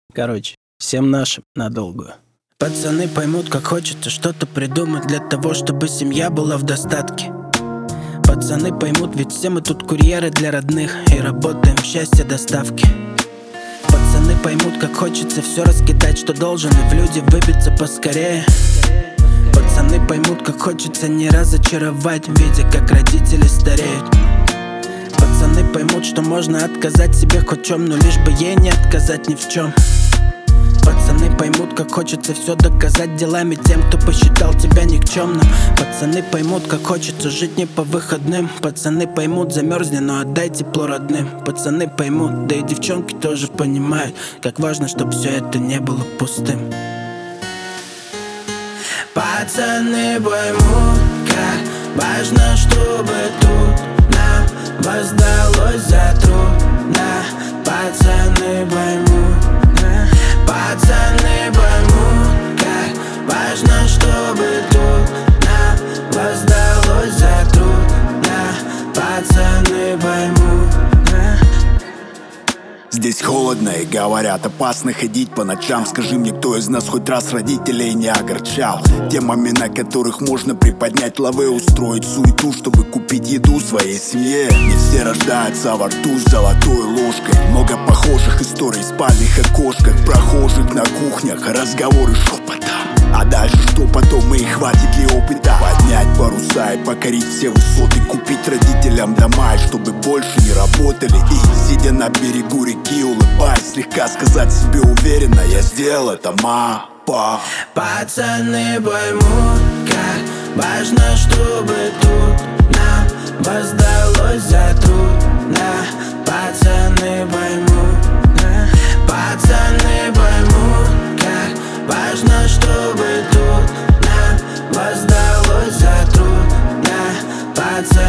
Короче, всем нашим надолго. Пацаны поймут, как хочется что-то придумать для того, чтобы семья была в достатке. Пацаны поймут, ведь все мы тут курьеры для родных и работаем в счастье доставки. Пацаны поймут, как хочется все раскидать, что должен, и в люди выбиться поскорее. Пацаны поймут, как хочется не разочаровать, видя, как родители стареют. Пацаны поймут, что можно отказать себе хоть в чем, но лишь бы ей не отказать ни в чем. Пацаны поймут, как хочется все доказать делами тем, кто посчитал тебя никчемным. Пацаны поймут, как хочется жить не по выходным. Пацаны поймут, замерзни, но отдай тепло родным. Пацаны поймут, да и девчонки тоже понимают, как важно, чтобы все это не было пустым. Пацаны поймут, как важно, чтобы тут нам воздалось за труд. Пацаны поймут. Пацаны поймут, как важно, чтобы тут нам воздалось за труд. Пацаны поймут. Здесь холодно и говорят, опасно ходить по ночам. Скажи мне, кто из нас хоть раз родителей не огорчал темами, на которых можно приподнять лавы, устроить суету, чтобы купить еду своей семье. Не все рождаются во рту с золотой ложкой. Много похожих историй в спальных окошках, прохожих на кухнях, разговоры шепотом. А дальше что потом, и хватит ли опыта поднять паруса и покорить все высоты, купить родителям дома, и чтобы больше не работали. И сидя на берегу реки, улыбаясь, слегка сказать себе уверенно: я сделал это, папа. Пацаны поймут, как важно, чтобы тут нам воздалось за труд. Пацаны поймут. Пацаны поймут, как важно, чтобы тут нам воздалось за труд. Пацаны